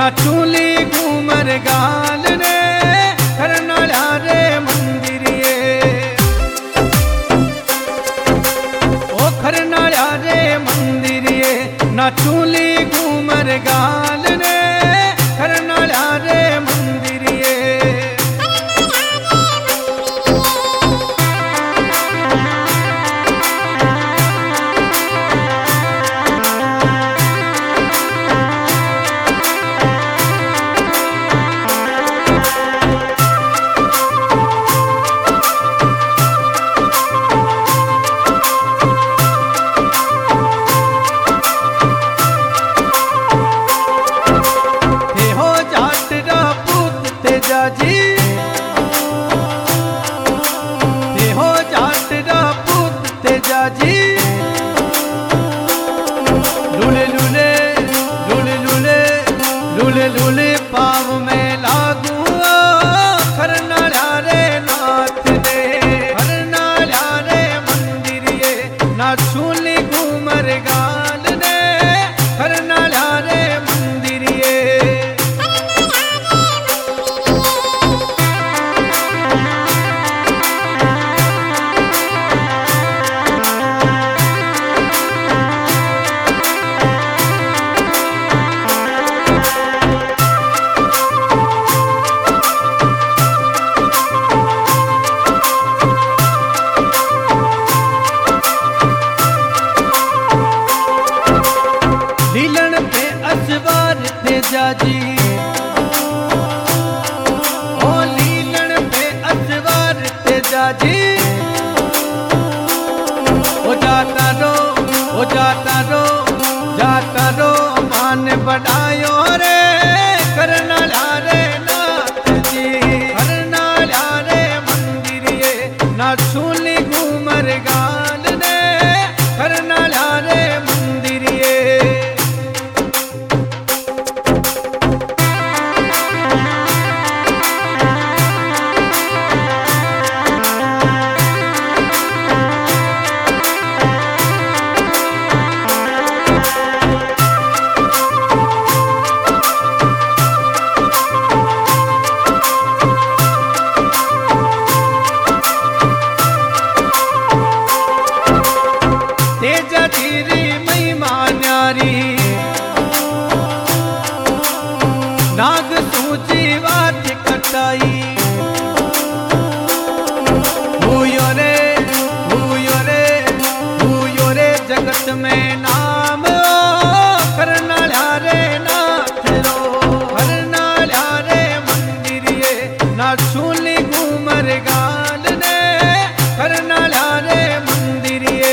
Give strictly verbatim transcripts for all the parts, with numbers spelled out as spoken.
चूली घूमर गाल रे खरनाला रे मंदिरिए ओ खरनाला रे मंदिरिए ना चूली घूमर गाल रे खरनाला रे मंदिरिए जी ते हो जाट रा पुत तेजा जी लुले लुले लुले लुले लुले लुले पाव में लागू खरनाला रे नाथ दे खरनाला रे मंदिरिए ना चूली घूमर गाल दे खरनाला रे मंदिरिए लीलन पे असवार तेजा जी ओ लीलन पे असवार तेजा जी ओ जाता रो ओ जाता रो जाता रो मान बढ़ायो रे खरनाला रे नाथ जी खरनाला रे मंदिरिए ना चूली घूमर गाल रे खरनाला रे मंदिरिए तेजा धीरी महिमा न्यारी नाग सूची वाच कटाई भूयो रे भूयो रे भूयो रे जगत में नाम खरनाला रे नाथ रो खरनाला रे मंदिरिए ना चूली घूमर गाल रे खरनाला रे मंदिरिए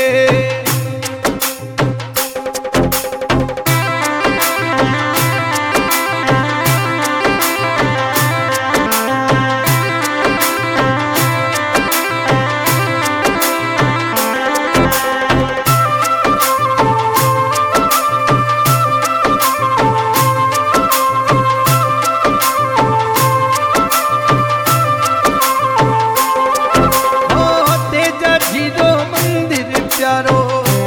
प्यारो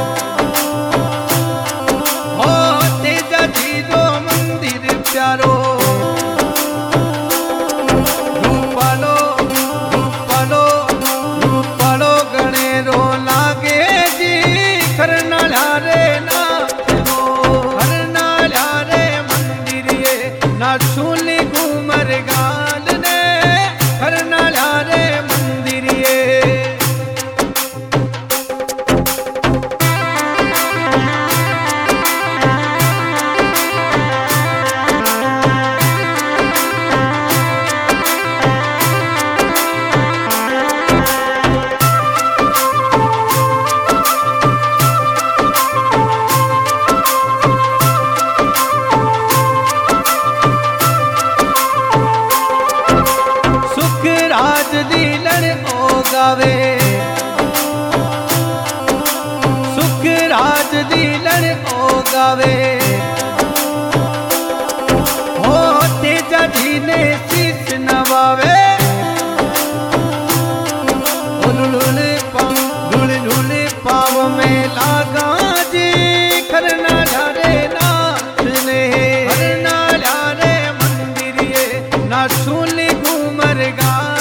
हो तेजा जीरो मंदिर प्यारो रूपालो रूपालो रूपालो गणेरो लागे जी खरनाला रे नाथ रो खरनाला रे मंदिरिए ना चूली घूमर गाल रे खरनाला रे मंदिरिए राज दीलन ओ गावे सुख राज दीलन ओ गावे हो तेजा जी ने शीश नवावे लुले पाव लुले पाव में लागा जी खरनाला रे नाथ ने खरनाला रे मैया छूली घूमर गाँव।